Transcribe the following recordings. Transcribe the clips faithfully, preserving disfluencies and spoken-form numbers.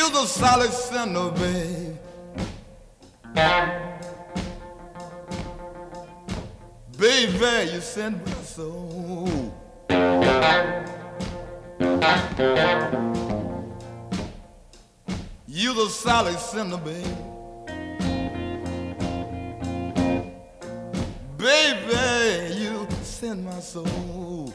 You the solid sinner, babe. Baby, you send my soul. You the solid sinner, babe. Baby, you send my soul.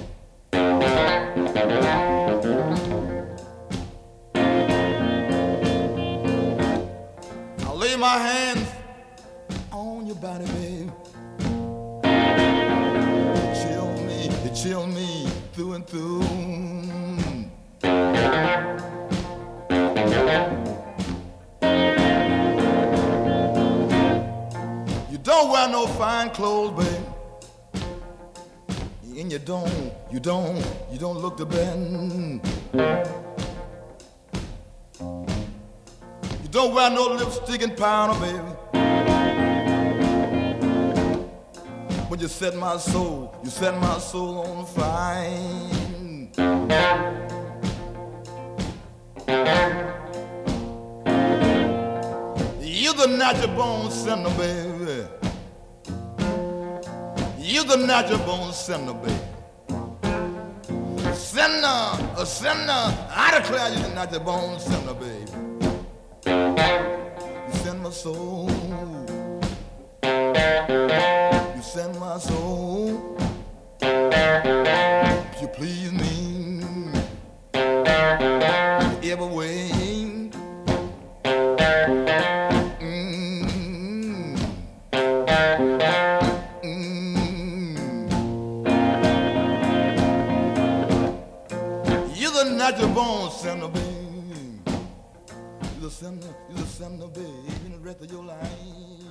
I'll lay my hands on your body, babe. Chill me, you chill me through and through. You don't wear no fine clothes, babe. And you don't, you don't, you don't look the bend. You don't wear no lipstick and powder, baby. When you set my soul, you set my soul on fire. You the natural born sinner, baby. You the natural born sinner, baby. Sinner, a sinner, I declare you the natural born sinner, baby. You send my soul. You send my soul. You please me every way. Mm-hmm. Mm-hmm. You're the natural born sinner, baby. You're the sinner, you're the sinner, baby, in the rest of your life.